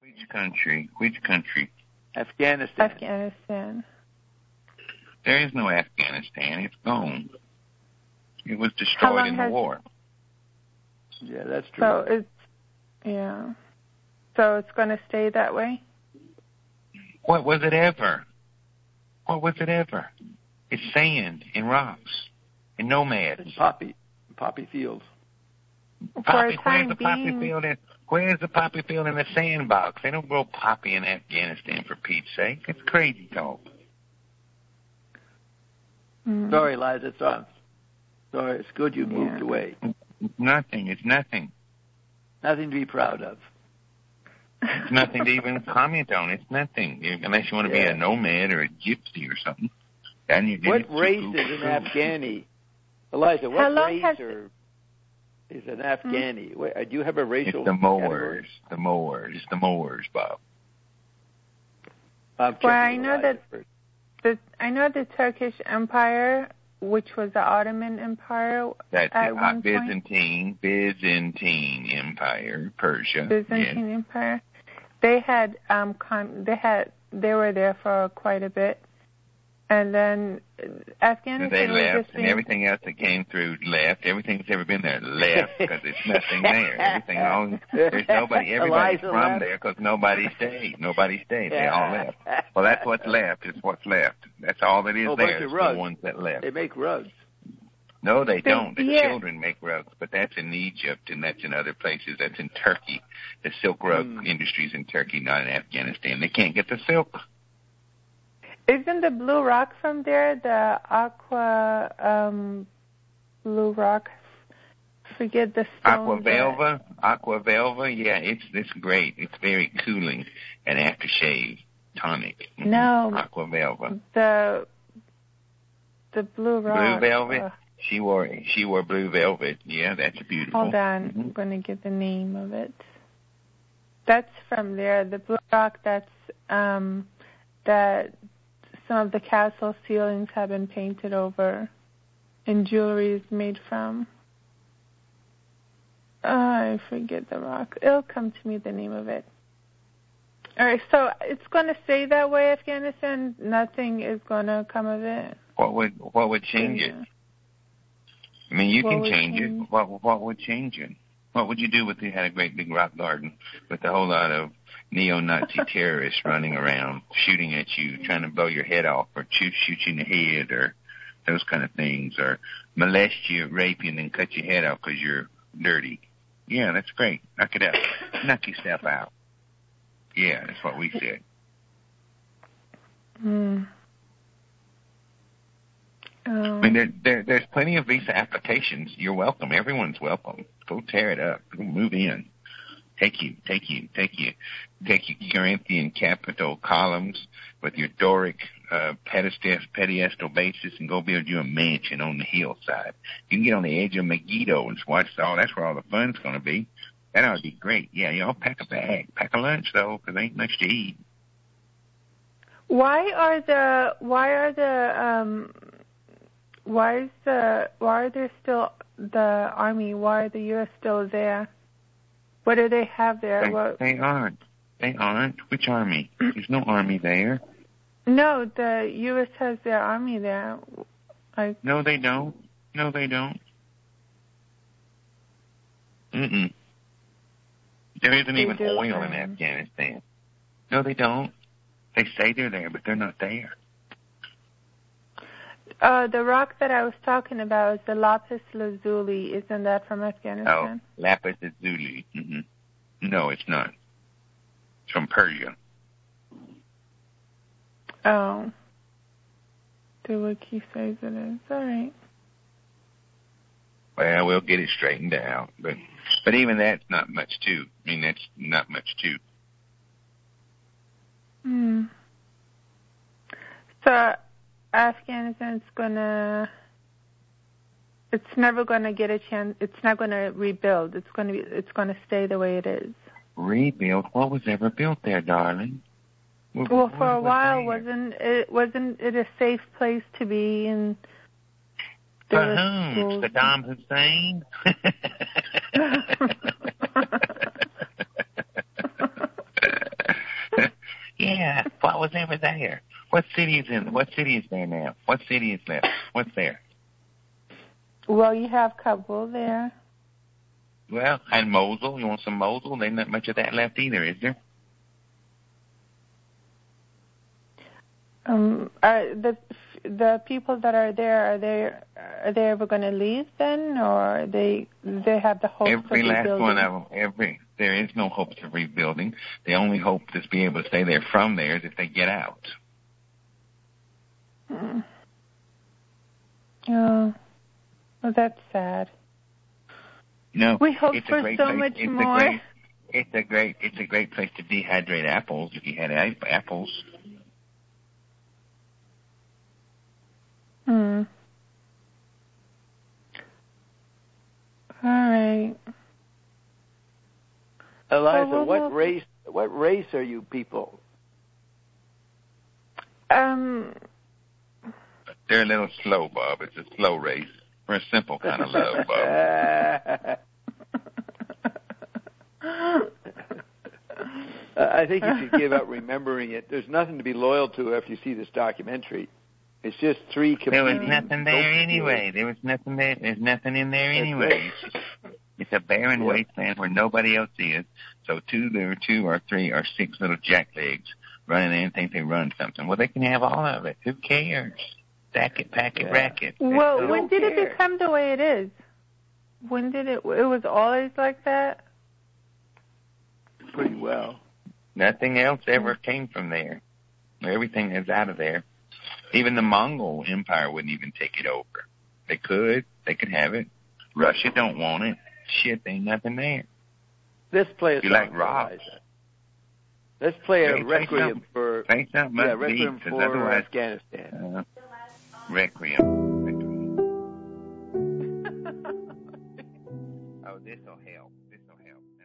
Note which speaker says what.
Speaker 1: Which country? Which country?
Speaker 2: Afghanistan.
Speaker 3: Afghanistan.
Speaker 1: There is no Afghanistan. It's gone. It was destroyed in the war.
Speaker 2: Yeah, that's true.
Speaker 3: So it's going to stay that way?
Speaker 1: What was it ever? What was it ever? It's sand and rocks and nomads.
Speaker 2: And poppy fields.
Speaker 1: Where's the poppy field in? Where's the poppy field in the sandbox? They don't grow poppy in Afghanistan, for Pete's sake. It's crazy talk.
Speaker 2: Sorry, Liza. Sorry, it's good you moved away.
Speaker 1: It's nothing. It's nothing.
Speaker 2: Nothing to be proud of.
Speaker 1: It's nothing to even comment on. It's nothing. Unless you want to be a nomad or a gypsy or something.
Speaker 2: What race is an Afghani? Eliza, what race is an Afghani? Do you have a racial
Speaker 1: It's the
Speaker 2: Moors.
Speaker 1: The Moors. It's the Moors, Bob.
Speaker 3: Well, I know the Turkish Empire, which was the Ottoman Empire.
Speaker 1: That's
Speaker 3: at one
Speaker 1: Byzantine Empire, Persia.
Speaker 3: Byzantine Empire. They had they were there for quite a bit. And then Afghanistan.
Speaker 1: They left, and everything else that came through left. Everything that's ever been there left because there's nothing there. There's nobody. Everybody's from there because nobody stayed. They all left. Well, that's what's left. It's what's left. That's all that is there. It's the ones that left.
Speaker 2: They make rugs.
Speaker 1: No, they don't. The children make rugs, but that's in Egypt and that's in other places. That's in Turkey. The silk rug industry's in Turkey, not in Afghanistan. They can't get the silk.
Speaker 3: Isn't the blue rock from there, the aqua blue rock? Forget the stone.
Speaker 1: Aquavelva, yeah, it's great. It's very cooling and aftershave tonic.
Speaker 3: No.
Speaker 1: Aquavelva.
Speaker 3: The blue rock.
Speaker 1: Blue velvet? She wore blue velvet. Yeah, that's beautiful.
Speaker 3: Hold on. I'm going to get the name of it. That's from there. The blue rock, that's that some of the castle ceilings have been painted over and jewelry is made from. I forget the rock. It'll come to me, the name of it. All right, so it's going to stay that way, Afghanistan? Nothing is going to come of it?
Speaker 1: What would change it? I mean, you can change it. What would change it? What would you do if you had a great big rock garden with a whole lot of neo-Nazi terrorists running around, shooting at you, trying to blow your head off, or shoot you in the head, or those kind of things, or molest you, rape you, and then cut your head off because you're dirty? Yeah, that's great. Knock it out. Knock yourself out. Yeah, that's what we said. I mean, there's plenty of visa applications. You're welcome. Everyone's welcome. Go tear it up. Go move in. Take you Corinthian capital columns with your Doric pedestal basis and go build you a mansion on the hillside. You can get on the edge of Megiddo and watch that's where all the fun's going to be. That ought to be great. Yeah, y'all pack a bag. Pack a lunch, though, because there ain't much to eat.
Speaker 3: Why are there still the Army? Why are the U.S. still there? What do they have there?
Speaker 1: They aren't. Which Army? There's no Army there.
Speaker 3: No, the U.S. has their Army there.
Speaker 1: No, they don't. Mm-mm. There isn't even oil in Afghanistan. No, they don't. They say they're there, but they're not there.
Speaker 3: The rock that I was talking about is the lapis lazuli. Isn't that from Afghanistan?
Speaker 1: Oh, lapis lazuli. Mm-hmm. No, it's not. It's from Persia.
Speaker 3: Oh. The wiki says it is. All right.
Speaker 1: Well, we'll get it straightened out. But even that's not much, too. I mean, that's not much, too.
Speaker 3: So Afghanistan's it's never gonna get a chance. It's not gonna rebuild. It's gonna stay the way it is.
Speaker 1: Rebuild? What was ever built there, darling?
Speaker 3: Well, for a while, wasn't it a safe place to be? And
Speaker 1: for whom? Saddam Hussein? Yeah, what was ever there? What city is there now? What city is left? What's there?
Speaker 3: Well, you have Kabul there.
Speaker 1: Well, and Mosul. You want some Mosul? There ain't not much of that left either, is there?
Speaker 3: Are the people that are there, are they ever going to leave then, or they have the hopes
Speaker 1: every
Speaker 3: of rebuilding?
Speaker 1: Last one of them. There is no hopes of rebuilding. The only hope to be able to stay there from there is if they get out.
Speaker 3: Oh, well, that's sad.
Speaker 1: No,
Speaker 3: we hope
Speaker 1: it's
Speaker 3: for
Speaker 1: a great
Speaker 3: so
Speaker 1: place.
Speaker 3: much
Speaker 1: it's
Speaker 3: more.
Speaker 1: It's a great place to dehydrate apples if you had apples.
Speaker 3: All right.
Speaker 2: Eliza, what race are you people?
Speaker 1: They're a little slow, Bob. It's a slow race. We're a simple kind of love, Bob.
Speaker 2: I think you should give up remembering it. There's nothing to be loyal to after you see this documentary. It's just three competing.
Speaker 1: There was nothing there anyway. There was nothing there. There's nothing in there anyway. It's a barren wasteland where nobody else is. So there are 2 or 3 or 6 little jacklegs running in and think they run something. Well, they can have all of it. Who cares? Stack it, pack it, rack it.
Speaker 3: Well, when did it become the way it is? When did it was always like that?
Speaker 2: Pretty well.
Speaker 1: Nothing else ever came from there. Everything is out of there. Even the Mongol Empire wouldn't even take it over. They could have it. Russia don't want it. Shit, ain't nothing there.
Speaker 2: Let's play a song.
Speaker 1: Like rock.
Speaker 2: Let's play a requiem for
Speaker 1: requiem
Speaker 2: for Afghanistan.
Speaker 1: Requiem. Oh, this'll help.